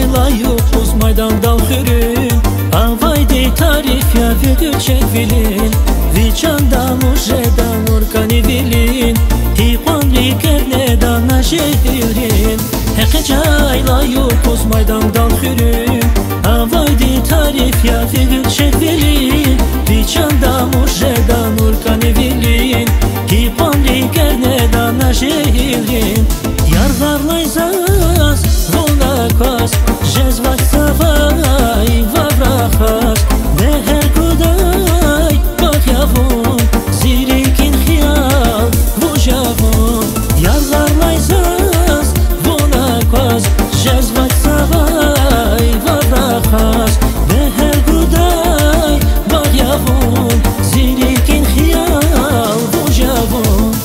çaylayıp uz maydandan xürün Avaydi tarif ya vügül çekvilin Viçandan uşedan urkani vilin Hiqanli kernedan naşehilin Heqe çaylayıp uz maydandan xürün Avaydi tarif ya vügül çekvilin Viçandan uşedan urkani vilin Hiqanli kernedan naşehilin Yarvarlayzaz volnakas Jezvat savay vavrachas Neher kuday bakyavun Zirikin khiyal vujavun Yarvarlayzaz volnakas Jezvat savay vavrachas Neher kuday bakyavun Zirikin khiyal vujavun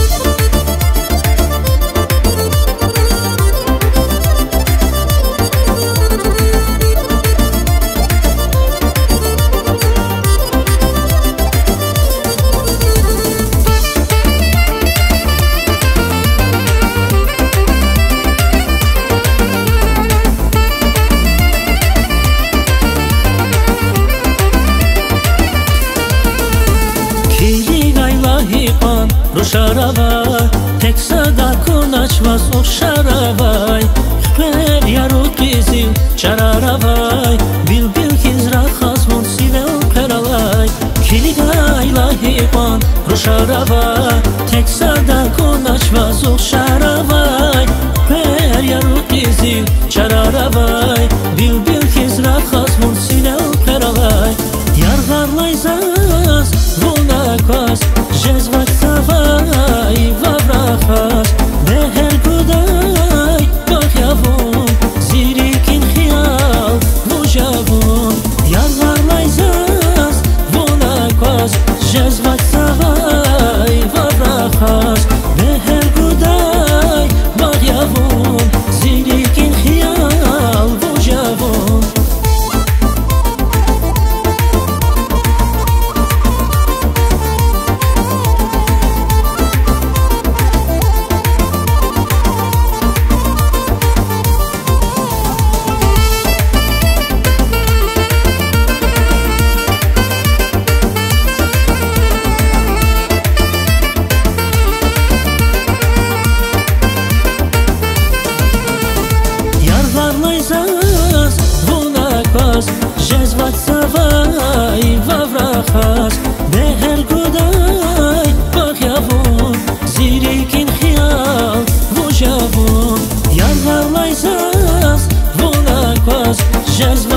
Hiqan rusharavay tek sada kunaçvas okşaravay Xper yarut bizim çararavay Bil kizra xazmun sive oqeralay Kiligayla hiqan rusharavay tek sada kunaçvas okşaravay Xper yarut bizim çararavay Bil kizra xazmun sive oqeralay Yarvarlayzaz volnakas Jezvat savay vavrachas Neher kuday bakyavun Zirikin khiyal vujavun Yarvarlayzaz volnakas Jezvat savay vavrachas Neher kuday bakyavun Zirikin khiyal vujavun Yarvarlayzaz volnakas Jezvat savay vavrachas Neher kuday bakyavun Zirikin khiyal vujavun Yarvarlayzaz volnakas Jezvat